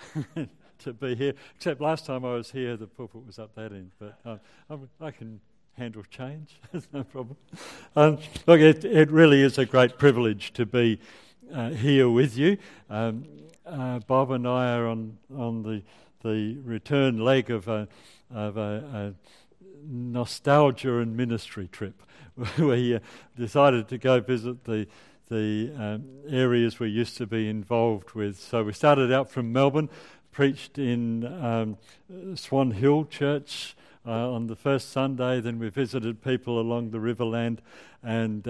to be here. Except last time I was here, the pulpit was up that end. But I can handle change. There's no problem. Look, it really is a great privilege to be here with you. Bob and I are on the return leg of a nostalgia and ministry trip. We decided to go visit the areas we used to be involved with. So we started out from Melbourne, preached in Swan Hill Church on the first Sunday. Then we visited people along the Riverland, and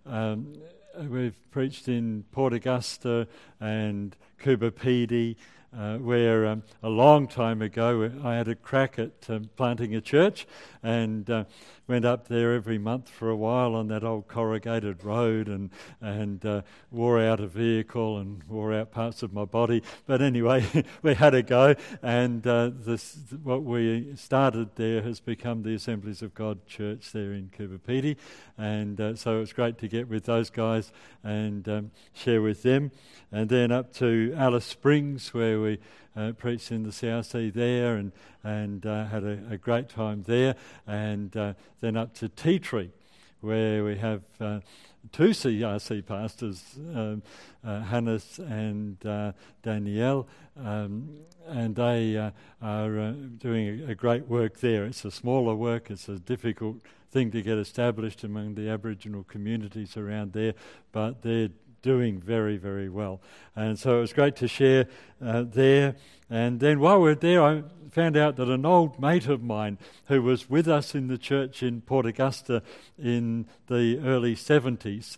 we've preached in Port Augusta and Coober Pedy, where a long time ago I had a crack at planting a church, and went up there every month for a while on that old corrugated road, and wore out a vehicle and wore out parts of my body. But anyway, we had a go, and what we started there has become the Assemblies of God Church there in Coober Pedy, and so it's great to get with those guys and share with them. And then up to Alice Springs, where we preached in the CRC there, and had a great time there. And then up to Tea Tree, where we have two CRC pastors, Hannes and Danielle, and they are doing a great work there. It's a smaller work. It's a difficult thing to get established among the Aboriginal communities around there, but they're doing very, very well. And so it was great to share there. And then while we were there, I found out that an old mate of mine who was with us in the church in Port Augusta in the early 70s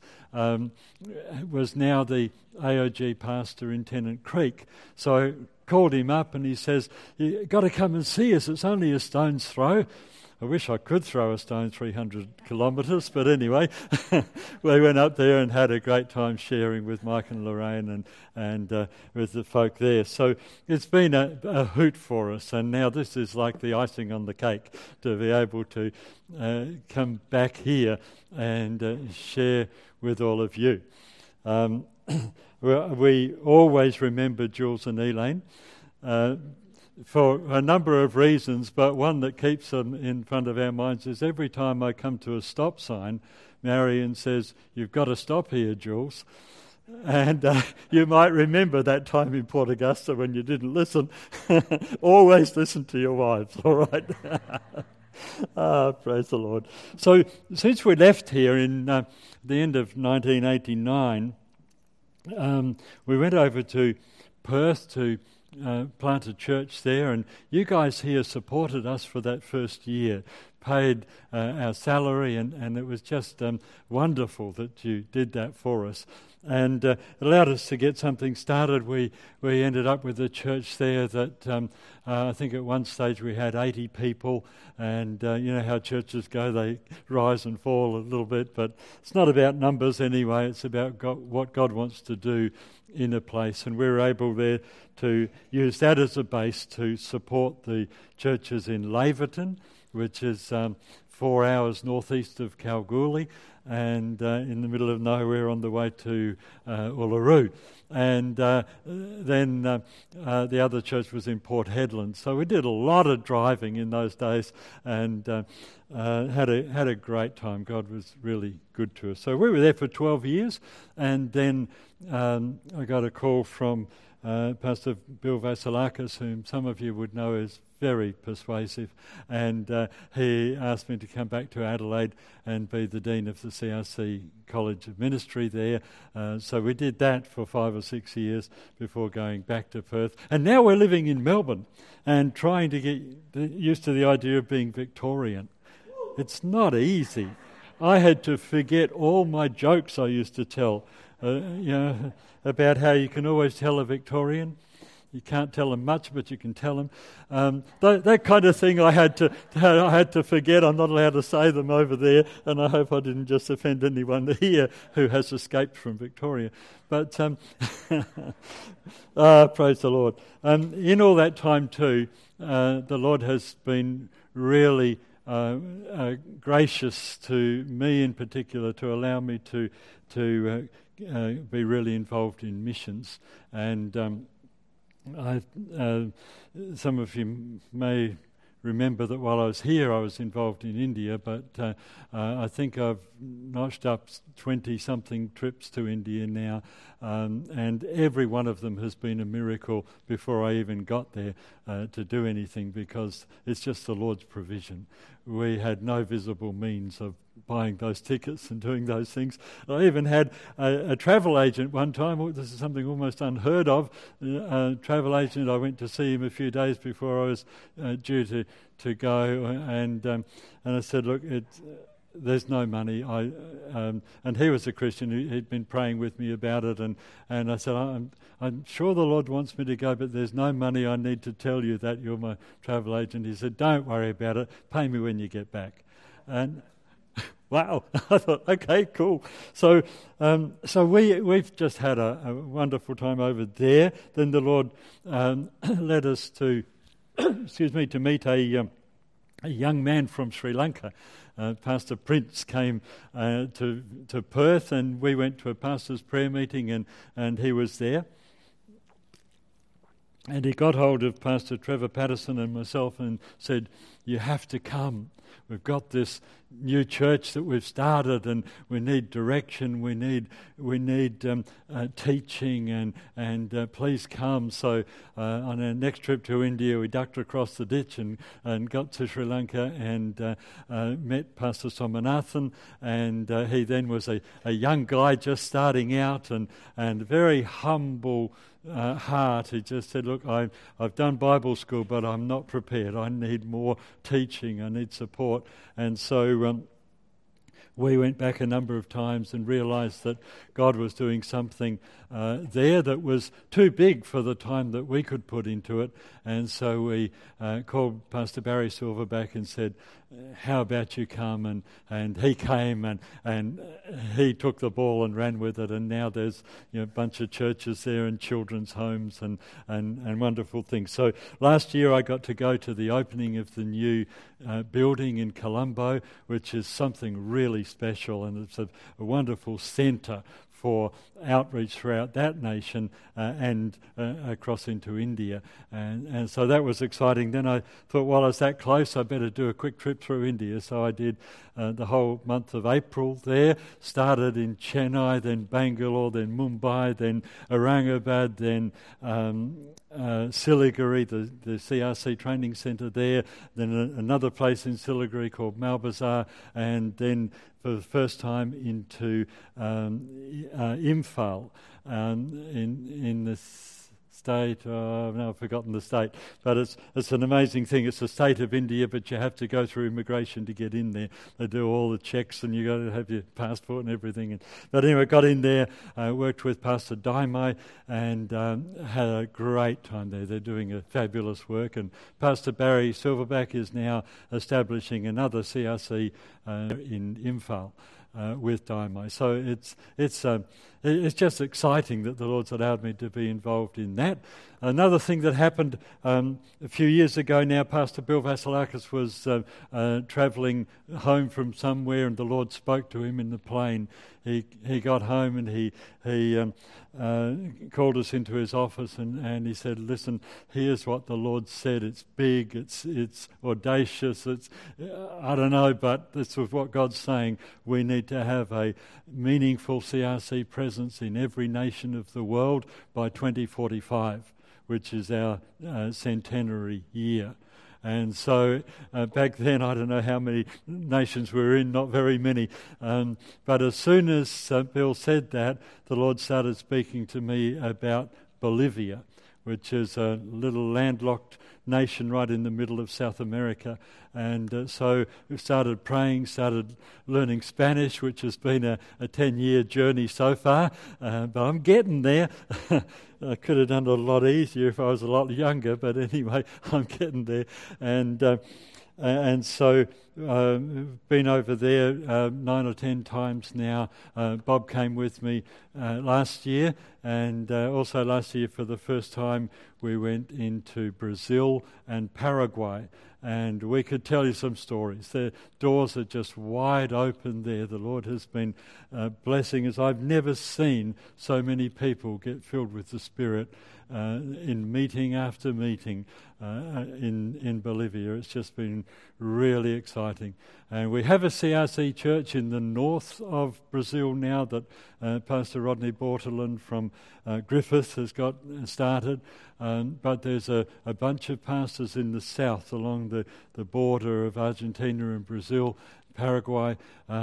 was now the AOG pastor in Tennant Creek. So I called him up and he says, "You've got to come and see us. It's only a stone's throw." I wish I could throw a stone 300 kilometres, but anyway, we went up there and had a great time sharing with Mike and Lorraine and with the folk there. So it's been a hoot for us, and now this is like the icing on the cake to be able to come back here and share with all of you. We always remember Jules and Elaine. For a number of reasons, but one that keeps them in front of our minds is every time I come to a stop sign, Marion says, "You've got to stop here, Jules." And you might remember that time in Port Augusta when you didn't listen. Always listen to your wives, all right? Praise the Lord. So since we left here in the end of 1989, we went over to Perth to plant a church there, and you guys here supported us for that first year, paid our salary, and it was just wonderful that you did that for us, and it allowed us to get something started. We ended up with a church there that I think at one stage we had 80 people, and you know how churches go, they rise and fall a little bit, but it's not about numbers anyway, it's about what God wants to do in a place, and we were able there to use that as a base to support the churches in Laverton, which is 4 hours northeast of Kalgoorlie, and in the middle of nowhere on the way to Uluru. And then the other church was in Port Hedland. So we did a lot of driving in those days, and had a great time. God was really good to us. So we were there for 12 years, and then I got a call from Pastor Bill Vasilakis, whom some of you would know is very persuasive, and he asked me to come back to Adelaide and be the Dean of the CRC College of Ministry there. So we did that for 5 or 6 years before going back to Perth. And now we're living in Melbourne and trying to get used to the idea of being Victorian. It's not easy. I had to forget all my jokes I used to tell, about how you can always tell a Victorian. You can't tell them much, but you can tell them. That kind of thing I had to forget. I'm not allowed to say them over there, and I hope I didn't just offend anyone here who has escaped from Victoria. But praise the Lord. In all that time too, the Lord has been really gracious to me in particular to allow me to be really involved in missions. And some of you may remember that while I was here I was involved in India, but I think I've notched up 20-something trips to India now, and every one of them has been a miracle before I even got there to do anything, because it's just the Lord's provision. We had no visible means of buying those tickets and doing those things. I even had a travel agent one time. This is something almost unheard of. A travel agent, I went to see him a few days before I was due to go, and I said, look, there's no money. And he was a Christian. He'd been praying with me about it, and I said, I'm sure the Lord wants me to go, but there's no money. I need to tell you that. You're my travel agent. He said, don't worry about it. Pay me when you get back. And wow, I thought, okay, cool. So we've just had a wonderful time over there. Then the Lord led us to, to meet a young man from Sri Lanka. Pastor Prince came to Perth, and we went to a pastor's prayer meeting, and he was there. And he got hold of Pastor Trevor Patterson and myself and said, you have to come. We've got this new church that we've started, and we need direction. We need teaching, and please come. So on our next trip to India, we ducked across the ditch and got to Sri Lanka and met Pastor Somanathan, and he then was a young guy just starting out and very humble heart. He just said, look, I've done Bible school, but I'm not prepared. I need more teaching. I need support. And so we went back a number of times and realised that God was doing something there that was too big for the time that we could put into it. And so we called Pastor Barry Silverback and said, how about you come? And he came, and he took the ball and ran with it. And now there's a bunch of churches there and children's homes and wonderful things. So last year I got to go to the opening of the new building in Colombo, which is something really special, and it's a wonderful centre for outreach throughout that nation and across into India. And so that was exciting. Then I thought, while I was that close, I better do a quick trip through India. So I did the whole month of April there, started in Chennai, then Bangalore, then Mumbai, then Aurangabad, then Siliguri, the CRC training centre there, then another place in Siliguri called Malbazar, and then for the first time into Imphal in the state. No, I've forgotten the state, but it's an amazing thing. It's the state of India, but you have to go through immigration to get in there. They do all the checks, and you got to have your passport and everything. But anyway, got in there, worked with Pastor Daimai, and had a great time there. They're doing a fabulous work, and Pastor Barry Silverback is now establishing another CRC in Imphal. With Daimai. So it's just exciting that the Lord's allowed me to be involved in that. Another thing that happened a few years ago now, Pastor Bill Vasilakis was travelling home from somewhere, and the Lord spoke to him in the plane. He got home, and he called us into his office, and he said, listen, here's what the Lord said. It's big, it's audacious, I don't know, but this is what God's saying. We need to have a meaningful CRC presence in every nation of the world by 2045, which is our centenary year. And so back then, I don't know how many nations we were in, not very many. But as soon as Bill said that, the Lord started speaking to me about Bolivia, which is a little landlocked nation right in the middle of South America. And so we started praying, started learning Spanish, which has been a 10-year journey so far, but I'm getting there. I could have done it a lot easier if I was a lot younger, but anyway, I'm getting there. And so been over there 9 or 10 times now. Bob came with me last year, and also last year for the first time we went into Brazil and Paraguay. And we could tell you some stories. The doors are just wide open there. The Lord has been blessing us. I've never seen so many people get filled with the Spirit in meeting after meeting in Bolivia. It's just been really exciting. And we have a CRC church in the north of Brazil now that Pastor Rodney Borteland from Griffith has got started. But there's a bunch of pastors in the south along the border of Argentina and Brazil, Paraguay.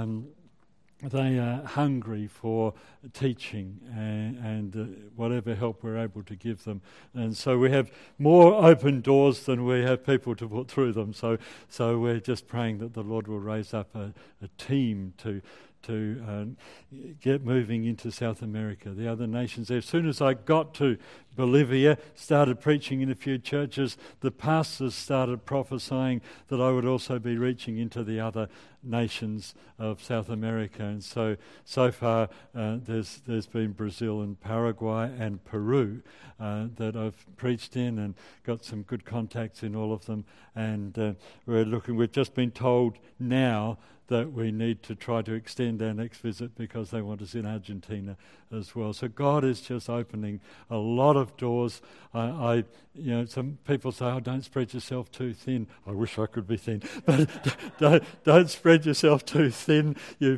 They are hungry for teaching and whatever help we're able to give them. And so we have more open doors than we have people to put through them. So we're just praying that the Lord will raise up a team to get moving into South America, the other nations there. As soon as I got to Bolivia, started preaching in a few churches, the pastors started prophesying that I would also be reaching into the other nations of South America. And so far there's been Brazil and Paraguay and Peru that I've preached in and got some good contacts in all of them. And we've just been told now that we need to try to extend our next visit because they want us in Argentina as well. So God is just opening a lot of doors. Some people say, "Oh, don't spread yourself too thin." I wish I could be thin, but don't spread yourself too thin.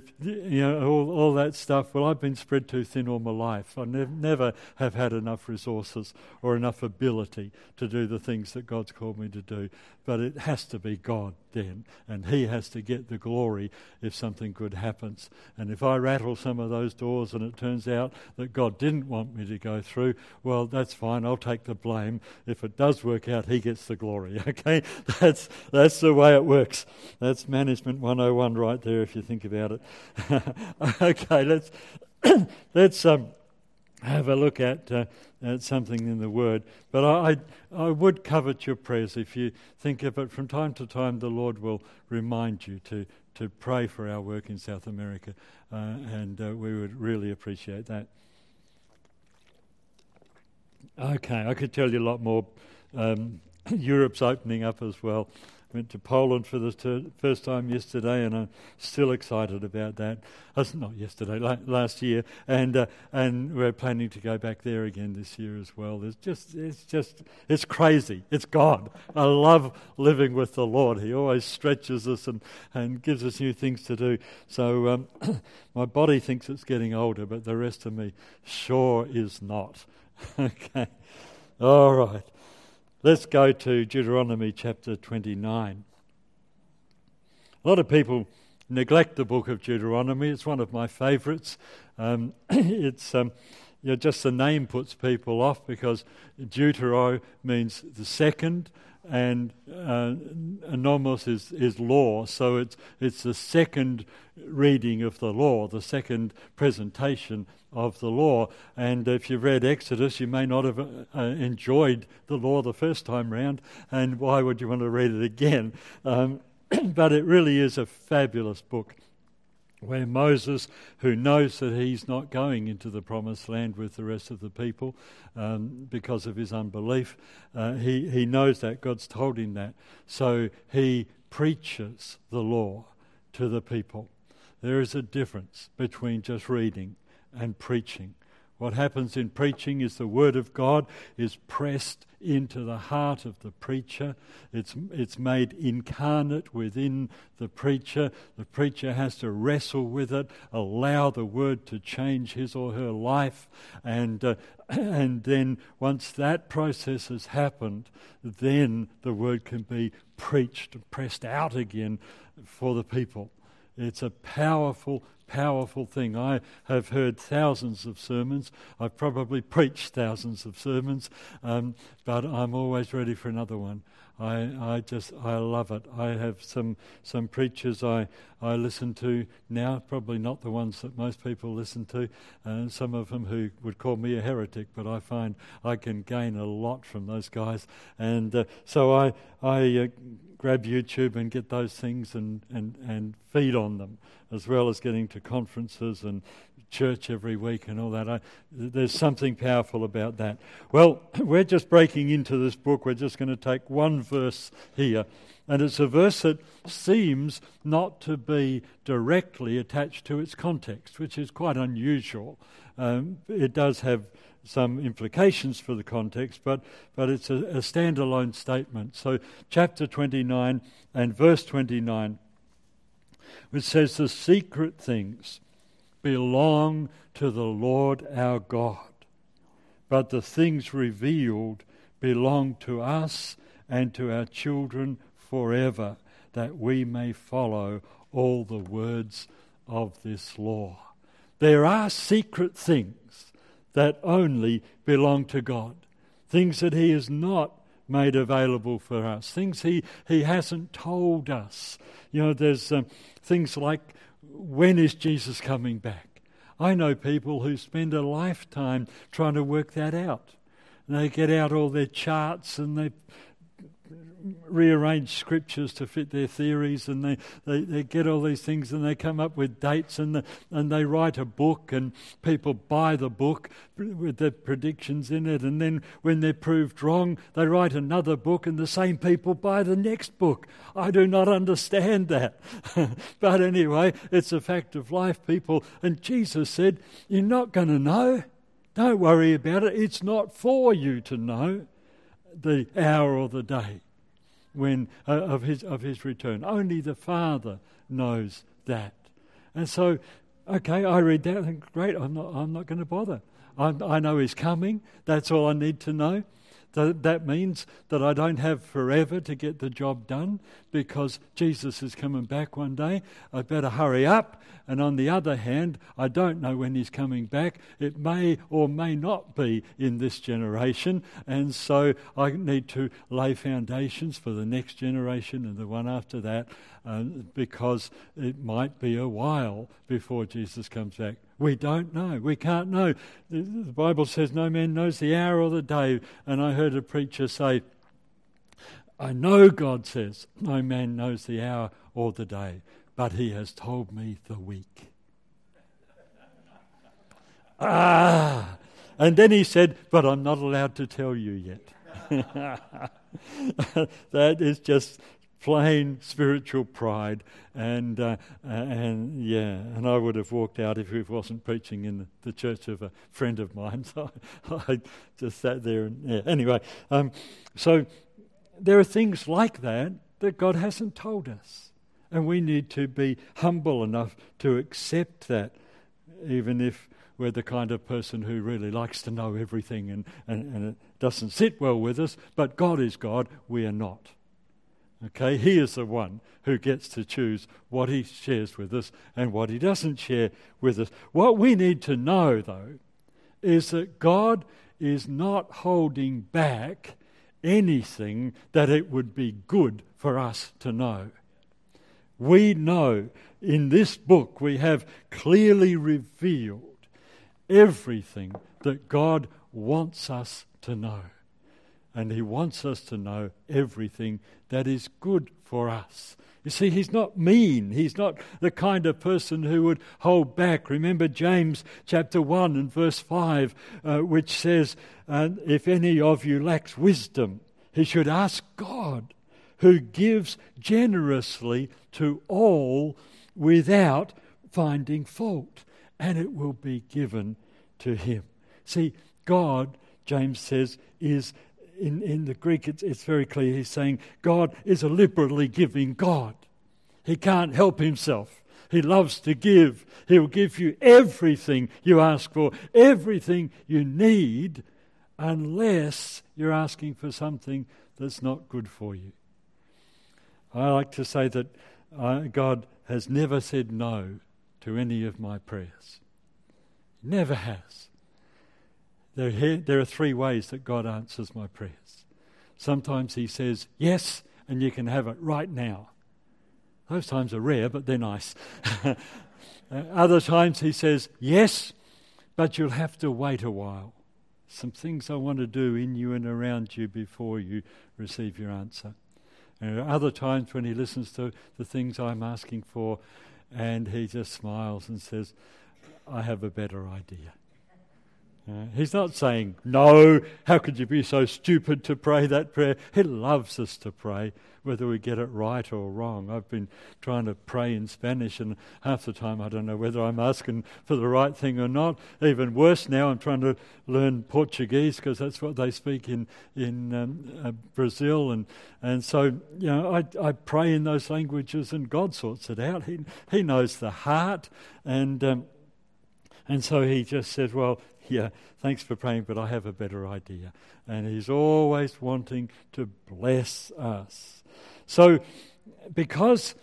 All that stuff. Well, I've been spread too thin all my life. I never have had enough resources or enough ability to do the things that God's called me to do. But it has to be God then, and He has to get the glory if something good happens. And if I rattle some of those doors and it turns out that God didn't want me to go through, well, that's fine. I'll take the blame. If it does work out, He gets the glory. Okay, that's the way it works. That's management 101 right there, if you think about it. Okay, let's have a look at something in the Word. But I would covet your prayers. If you think of it, from time to time the Lord will remind you to pray for our work in South America, and we would really appreciate that. Okay, I could tell you a lot more. Europe's opening up as well. Went to Poland for the first time yesterday, and I'm still excited about that. Not yesterday, last year, and we're planning to go back there again this year as well. It's crazy. It's God. I love living with the Lord. He always stretches us and gives us new things to do. So my body thinks it's getting older, but the rest of me sure is not. Okay, all right. Let's go to Deuteronomy chapter 29. A lot of people neglect the book of Deuteronomy. It's one of my favourites. It's just the name puts people off because Deutero means the second, and nomos is law. So it's the second reading of the law, the second presentation of the law. And if you've read Exodus, you may not have enjoyed the law the first time round, and why would you want to read it again? But it really is a fabulous book where Moses, who knows that he's not going into the promised land with the rest of the people because of his unbelief, he knows that. God's told him that. So he preaches the law to the people. There is a difference between just reading and preaching. What happens in preaching is the Word of God is pressed into the heart of the preacher. It's made incarnate within the preacher. The preacher has to wrestle with it, allow the Word to change his or her life, and then once that process has happened, then the Word can be preached and pressed out again for the people. It's a powerful thing. I have heard thousands of sermons. I've probably preached thousands of sermons, but I'm always ready for another one. I love it. I have some preachers I listen to now, probably not the ones that most people listen to, some of them who would call me a heretic, but I find I can gain a lot from those guys. And so I grab YouTube and get those things and feed on them, as well as getting to conferences and church every week and all that. There's something powerful about that. Well, we're just breaking into this book. We're just going to take one verse here, and it's a verse that seems not to be directly attached to its context, which is quite unusual. It does have some implications for the context, but it's a standalone statement. So chapter 29 and verse 29, which says, "The secret things belong to the Lord our God, but the things revealed belong to us and to our children forever, that we may follow all the words of this law." There are secret things that only belong to God, things that He has not made available for us, things He hasn't told us. There's things like, when is Jesus coming back? I know people who spend a lifetime trying to work that out. And they get out all their charts and they rearrange scriptures to fit their theories, and they get all these things, and they come up with dates, and they write a book, and people buy the book with the predictions in it, and then when they're proved wrong, they write another book, and the same people buy the next book. I do not understand that. But anyway, it's a fact of life, people. And Jesus said, you're not going to know. Don't worry about it. It's not for you to know the hour or the day when of his return. Only the Father knows that. And so, okay, I read that and think, great, I'm not going to bother. I know He's coming. That's all I need to know. That means that I don't have forever to get the job done, because Jesus is coming back one day. I better hurry up. And on the other hand, I don't know when He's coming back. It may or may not be in this generation. And so I need to lay foundations for the next generation and the one after that, because it might be a while before Jesus comes back. We don't know. We can't know. The Bible says no man knows the hour or the day. And I heard a preacher say, I know God says no man knows the hour or the day, but He has told me the week. And then He said, but I'm not allowed to tell you yet. That is just plain spiritual pride, and I would have walked out if he wasn't preaching in the church of a friend of mine. So I just sat there and anyway. So there are things like that God hasn't told us, and we need to be humble enough to accept that, even if we're the kind of person who really likes to know everything, and it doesn't sit well with us. But God is God; we are not. Okay, He is the one who gets to choose what He shares with us and what He doesn't share with us. What we need to know, though, is that God is not holding back anything that it would be good for us to know. We know in this book we have clearly revealed everything that God wants us to know. And He wants us to know everything that is good for us. You see, He's not mean. He's not the kind of person who would hold back. Remember James chapter 1 and verse 5, which says, if any of you lacks wisdom, he should ask God, who gives generously to all without finding fault, and it will be given to him. See, God, James says, is... In the Greek, it's very clear. He's saying God is a liberally giving God. He can't help Himself. He loves to give. He'll give you everything you ask for, everything you need, unless you're asking for something that's not good for you. I like to say that God has never said no to any of my prayers. Never has. There are three ways that God answers my prayers. Sometimes He says, yes, and you can have it right now. Those times are rare, but they're nice. Other times He says, yes, but you'll have to wait a while. Some things I want to do in you and around you before you receive your answer. And there are other times when he listens to the things I'm asking for and he just smiles and says, I have a better idea. He's not saying, no, how could you be so stupid to pray that prayer? He loves us to pray, whether we get it right or wrong. I've been trying to pray in Spanish, and half the time I don't know whether I'm asking for the right thing or not. Even worse now, I'm trying to learn Portuguese because that's what they speak in Brazil. And so, I pray in those languages and God sorts it out. He knows the heart. And so he just said, well, yeah, thanks for praying, but I have a better idea. And he's always wanting to bless us. So because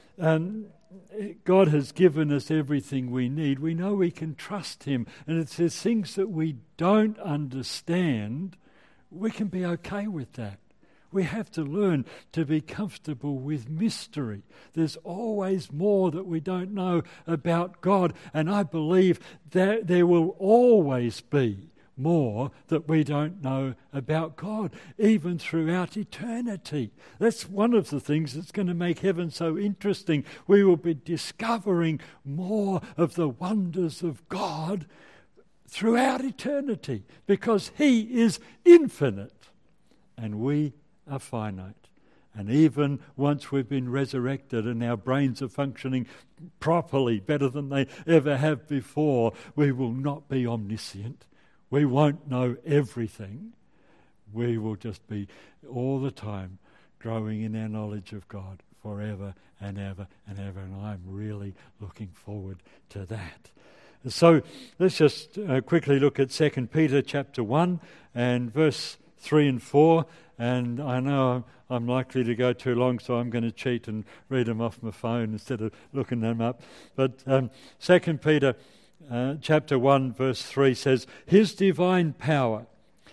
God has given us everything we need, we know we can trust him. And if there's things that we don't understand, we can be okay with that. We have to learn to be comfortable with mystery. There's always more that we don't know about God, and I believe that there will always be more that we don't know about God, even throughout eternity. That's one of the things that's going to make heaven so interesting. We will be discovering more of the wonders of God throughout eternity, because he is infinite and we are finite. And even once we've been resurrected and our brains are functioning properly, better than they ever have before, we will not be omniscient. We won't know everything. We will just be all the time growing in our knowledge of God forever and ever and ever. And I'm really looking forward to that. So let's just quickly look at 2 Peter chapter 1 and verse 3 and 4. And I know I'm likely to go too long, so I'm going to cheat and read them off my phone instead of looking them up. But 2 Peter chapter 1 verse 3 says, his divine power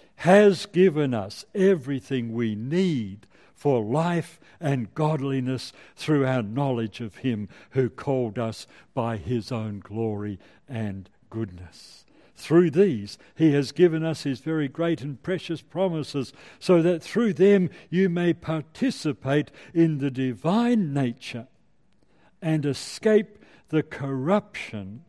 has given us everything we need for life and godliness through our knowledge of him who called us by his own glory and goodness. Through these, he has given us his very great and precious promises, so that through them you may participate in the divine nature and escape the corruption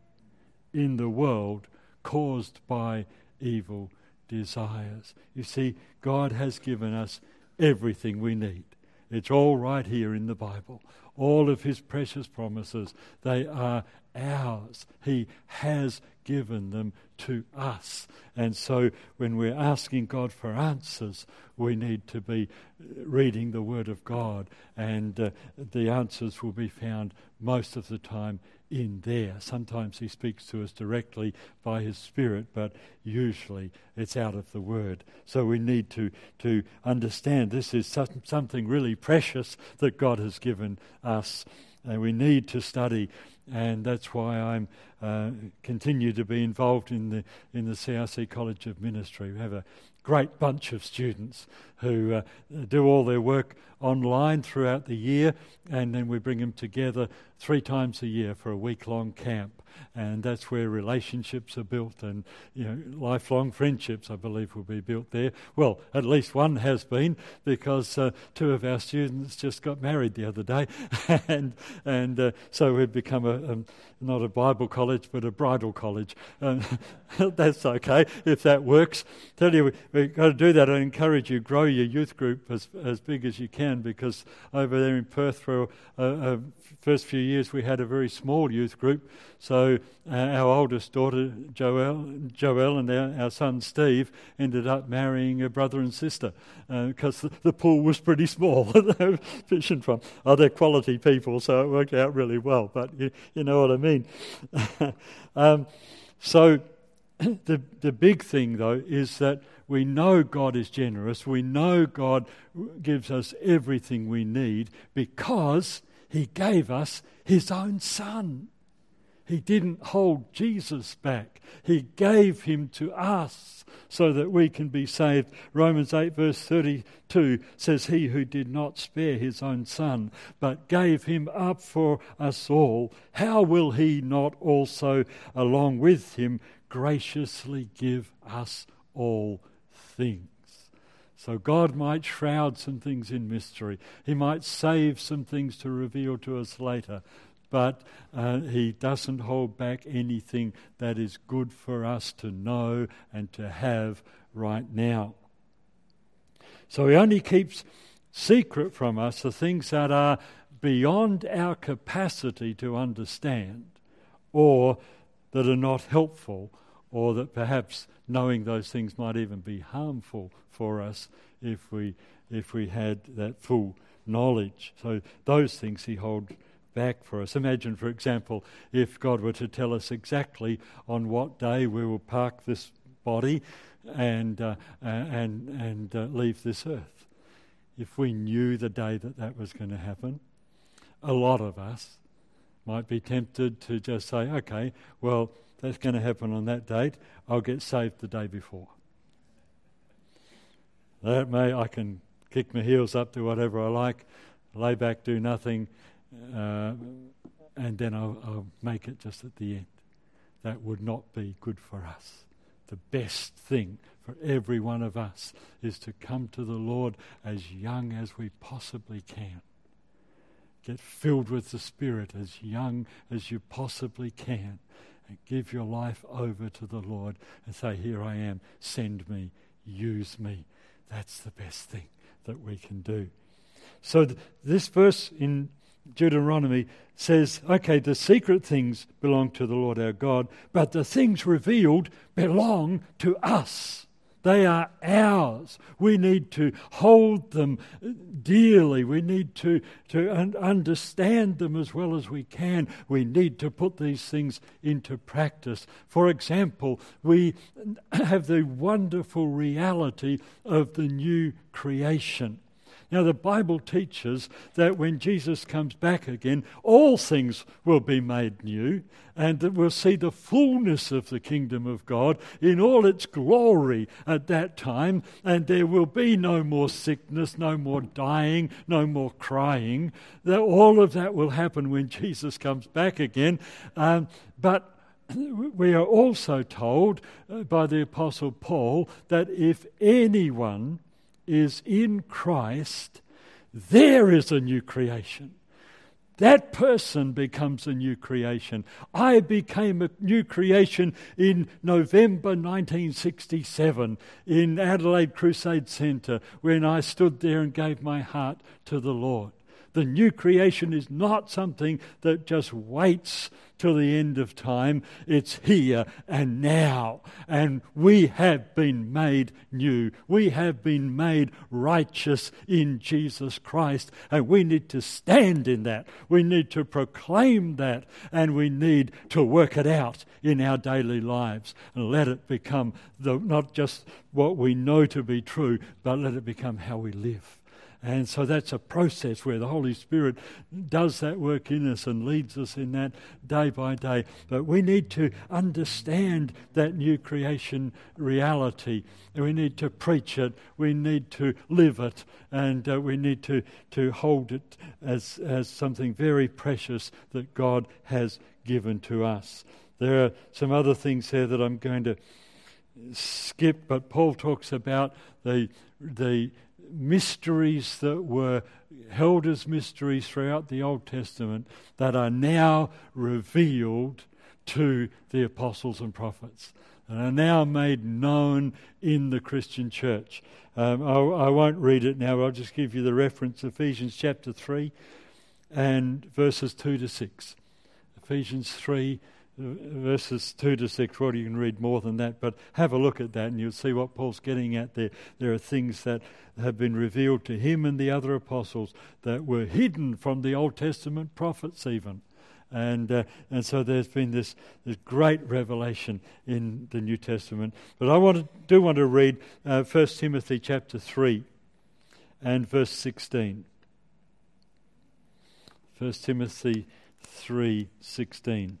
in the world caused by evil desires. You see, God has given us everything we need. It's all right here in the Bible. All of his precious promises, they are ours. He has given them to us. And so when we're asking God for answers, we need to be reading the Word of God, and the answers will be found most of the time in there. Sometimes he speaks to us directly by his Spirit, but usually it's out of the Word. So we need to understand this is something really precious that God has given us, and we need to study. And that's why I'm continue to be involved in the CRC College of Ministry. We have a great bunch of students who do all their work online throughout the year, and then we bring them together 3 times a year for a week-long camp. And that's where relationships are built, and lifelong friendships, I believe, will be built there. Well, at least one has been, because 2 of our students just got married the other day, and so we've become not a Bible college, but a bridal college. That's okay if that works. Tell you, we've got to do that. I encourage you, grow your youth group as big as you can, because over there in Perth for first few years we had a very small youth group. So our oldest daughter, Joelle, and our son, Steve, ended up marrying a brother and sister because the pool was pretty small that they were fishing from. Oh, they're quality people, so it worked out really well, but you know what I mean. So the big thing, though, is that we know God is generous. We know God gives us everything we need because he gave us his own Son. He didn't hold Jesus back. He gave him to us so that we can be saved. Romans 8 verse 32 says, he who did not spare his own Son, but gave him up for us all, how will he not also, along with him, graciously give us all things? So God might shroud some things in mystery. He might save some things to reveal to us later. But he doesn't hold back anything that is good for us to know and to have right now. So he only keeps secret from us the things that are beyond our capacity to understand, or that are not helpful, or that perhaps knowing those things might even be harmful for us if we had that full knowledge. So those things he holds back for us. Imagine, for example, if God were to tell us exactly on what day we will park this body and leave this earth. If we knew the day that was going to happen, a lot of us might be tempted to just say, okay, well, that's going to happen on that date. I'll get saved the day before. I can kick my heels up, do whatever I like, lay back, do nothing, and then I'll make it just at the end. That would not be good for us. The best thing for every one of us is to come to the Lord as young as we possibly can. Get filled with the Spirit as young as you possibly can, and give your life over to the Lord and say, here I am, send me, use me. That's the best thing that we can do. So this verse in Deuteronomy says, okay, the secret things belong to the Lord our God, but the things revealed belong to us. They are ours. We need to hold them dearly. We need to understand them as well as we can. We need to put these things into practice. For example, we have the wonderful reality of the new creation. Now, the Bible teaches that when Jesus comes back again, all things will be made new, and that we'll see the fullness of the kingdom of God in all its glory at that time, and there will be no more sickness, no more dying, no more crying. That all of that will happen when Jesus comes back again. But we are also told by the Apostle Paul that if anyone is in Christ, there is a new creation. That person becomes a new creation. I became a new creation in November 1967 in Adelaide Crusade Centre when I stood there and gave my heart to the Lord. The new creation is not something that just waits till the end of time. It's here and now. And we have been made new. We have been made righteous in Jesus Christ. And we need to stand in that. We need to proclaim that. And we need to work it out in our daily lives. And let it become not just what we know to be true, but let it become how we live. And so that's a process where the Holy Spirit does that work in us and leads us in that day by day. But we need to understand that new creation reality. We need to preach it. We need to live it. And we need to hold it as something very precious that God has given to us. There are some other things here that I'm going to skip, but Paul talks about the mysteries that were held as mysteries throughout the Old Testament that are now revealed to the apostles and prophets and are now made known in the Christian church. I won't read it now. I'll just give you the reference, Ephesians chapter 3 and verses 2 to 6. Ephesians 3 verses 2 to 6, well, you can read more than that, but have a look at that and you'll see what Paul's getting at there. There are things that have been revealed to him and the other apostles that were hidden from the Old Testament prophets even. And so there's been this great revelation in the New Testament. But I do want to read 1 Timothy chapter 3 and verse 16. 1 Timothy 3:16.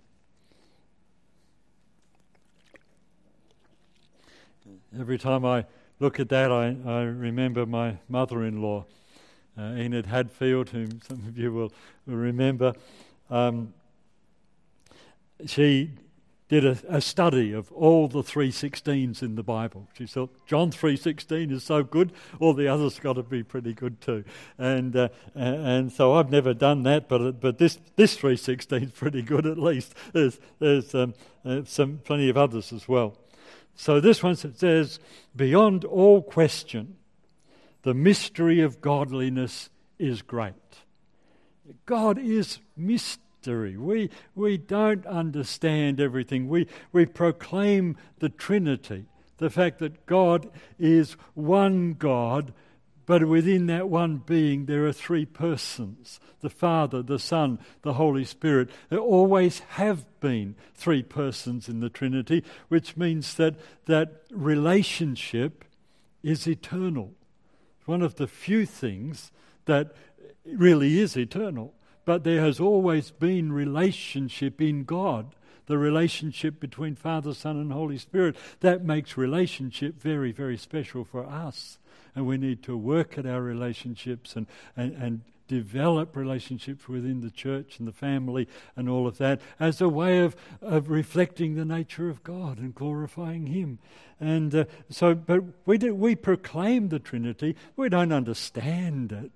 Every time I look at that, I remember my mother-in-law, Enid Hadfield, whom some of you will remember. She did a study of all the 3:16s in the Bible. She thought, John 3:16 is so good, all the others got to be pretty good too. And so I've never done that, but this 3:16 is pretty good at least. There's plenty of others as well. So this one says, beyond all question, the mystery of godliness is great. God is mystery. We don't understand everything. We proclaim the Trinity, the fact that God is one God, but within that one being there are three persons, the Father, the Son, the Holy Spirit. There always have been three persons in the Trinity, which means that relationship is eternal. It's one of the few things that really is eternal. But there has always been relationship in God, the relationship between Father, Son and Holy Spirit. That makes relationship very, very special for us. And we need to work at our relationships and develop relationships within the church and the family and all of that as a way of reflecting the nature of God and glorifying Him. And but we proclaim the Trinity. We don't understand it.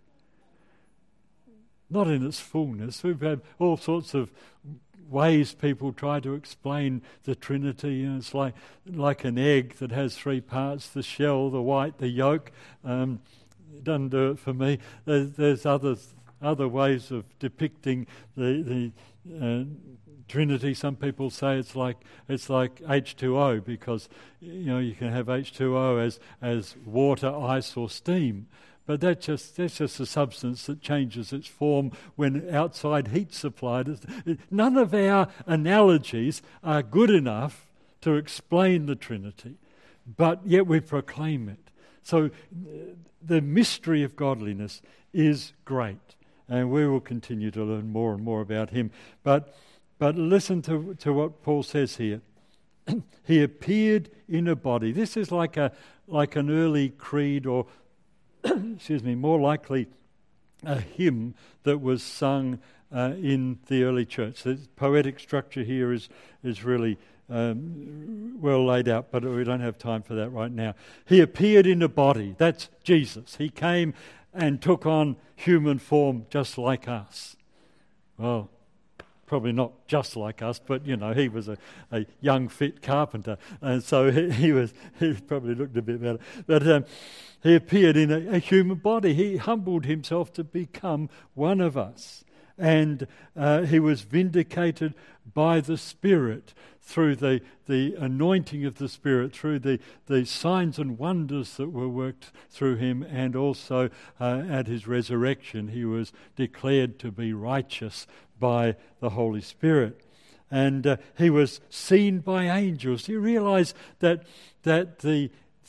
Not in its fullness. We've had all sorts of ways people try to explain the Trinity. You know, it's like an egg that has three parts: the shell, the white, the yolk. It doesn't do it for me. There's other ways of depicting the Trinity. Some people say it's like H2O, because you can have H2O as water, ice, or steam. But that's just a substance that changes its form when outside heat's supplied. None of our analogies are good enough to explain the Trinity, but yet we proclaim it. So the mystery of godliness is great, and we will continue to learn more and more about Him. But listen to what Paul says here. He appeared in a body. This is like an early creed, or more likely a hymn that was sung in the early church. The poetic structure here is really well laid out, but we don't have time for that right now. He appeared in a body. That's Jesus. He came and took on human form just like us. Well, probably not just like us, but he was a young, fit carpenter, and so he probably looked a bit better. But he appeared in a human body. He humbled himself to become one of us, and he was vindicated by the Spirit through the anointing of the Spirit, through the signs and wonders that were worked through him, and also at his resurrection he was declared to be righteous by the Holy Spirit. And he was seen by angels. Do you realize that the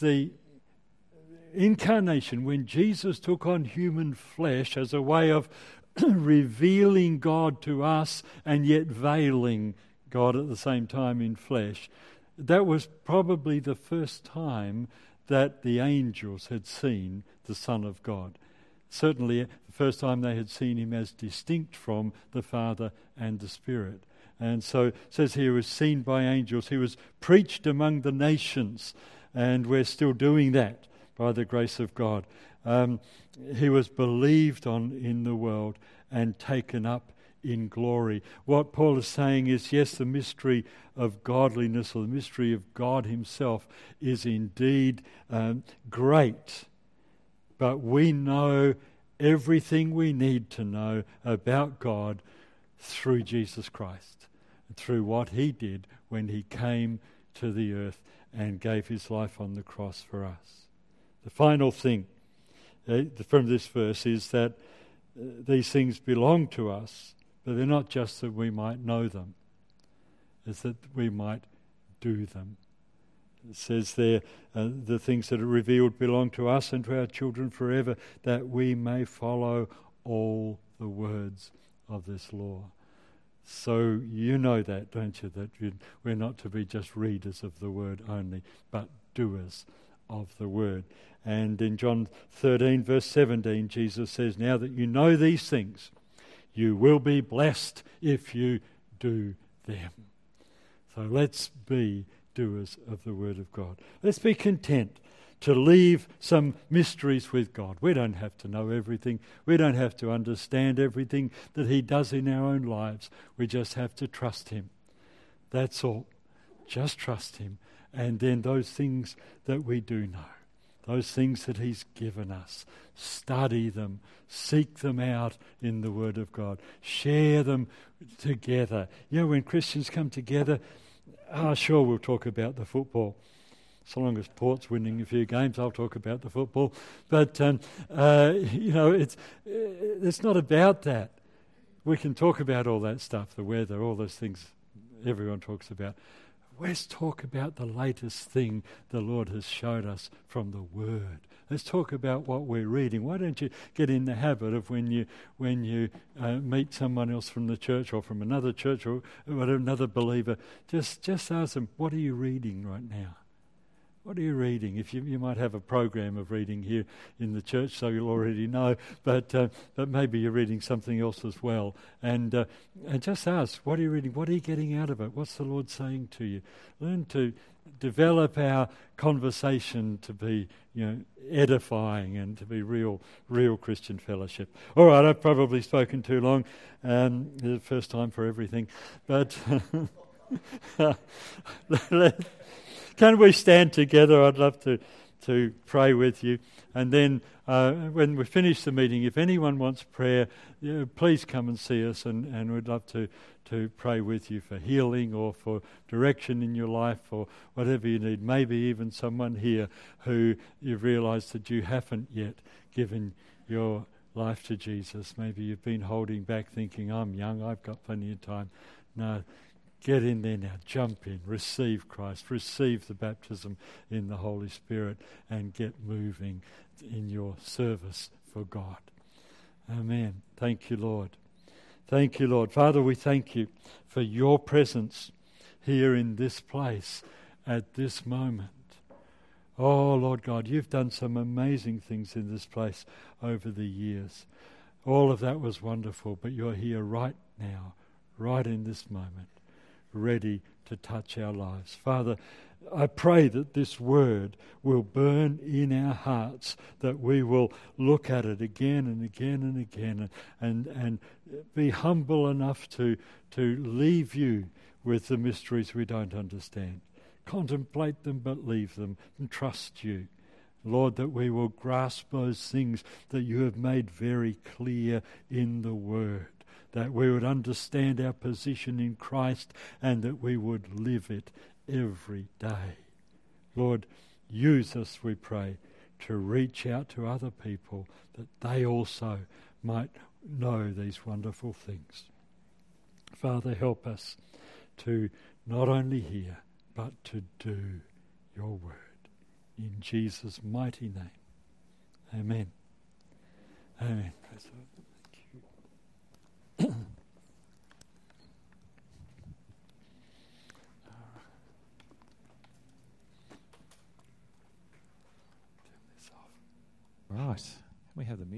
incarnation, when Jesus took on human flesh as a way of revealing God to us and yet veiling God at the same time in flesh, that was probably the first time that the angels had seen the Son of God. Certainly the first time they had seen him as distinct from the Father and the Spirit. And so it says here, he was seen by angels. He was preached among the nations, and we're still doing that by the grace of God. He was believed on in the world and taken up in glory. What Paul is saying is, yes, the mystery of godliness, or the mystery of God Himself, is indeed great. But we know everything we need to know about God through Jesus Christ, through what He did when He came to the earth and gave His life on the cross for us. The final thing from this verse is that these things belong to us, but they're not just that we might know them, it's that we might do them. It says there, the things that are revealed belong to us and to our children forever, that we may follow all the words of this law. So you know that, don't you, that we're not to be just readers of the word only, but doers of the word. And in John 13, verse 17, Jesus says, now that you know these things, you will be blessed if you do them. So let's be doers of the Word of God. Let's be content to leave some mysteries with God. We don't have to know everything. We don't have to understand everything that He does in our own lives. We just have to trust Him. That's all. Just trust Him. And then those things that we do know, those things that He's given us, study them, seek them out in the Word of God, share them together. You know, when Christians come together, sure, we'll talk about the football. So long as Port's winning a few games, I'll talk about the football. But, it's not about that. We can talk about all that stuff, the weather, all those things everyone talks about. Let's talk about the latest thing the Lord has showed us from the Word. Let's talk about what we're reading. Why don't you get in the habit of when you meet someone else from the church or from another church or another believer, just ask them, what are you reading right now? What are you reading? If you might have a program of reading here in the church, so you'll already know, but maybe you're reading something else as well. And just ask, what are you reading? What are you getting out of it? What's the Lord saying to you? Learn to develop our conversation to be, edifying and to be real Christian fellowship. All right, I've probably spoken too long. The first time for everything, but can we stand together? I'd love to pray with you. And then when we finish the meeting, if anyone wants prayer, please come and see us, and we'd love to pray with you for healing or for direction in your life or whatever you need. Maybe even someone here who you've realised that you haven't yet given your life to Jesus. Maybe you've been holding back thinking, I'm young, I've got plenty of time. No. Get in there now, jump in, receive Christ, receive the baptism in the Holy Spirit, and get moving in your service for God. Amen. Thank you, Lord. Thank you, Lord. Father, we thank you for your presence here in this place at this moment. Oh, Lord God, you've done some amazing things in this place over the years. All of that was wonderful, but you're here right now, right in this moment, ready to touch our lives. Father, I pray that this word will burn in our hearts, that we will look at it again and again and again and be humble enough to leave you with the mysteries we don't understand. Contemplate them but leave them and trust you. Lord, that we will grasp those things that you have made very clear in the word, that we would understand our position in Christ and that we would live it every day. Lord, use us, we pray, to reach out to other people that they also might know these wonderful things. Father, help us to not only hear, but to do your word. In Jesus' mighty name. Amen. Amen. Praise the Lord. Thank you. Right. We have the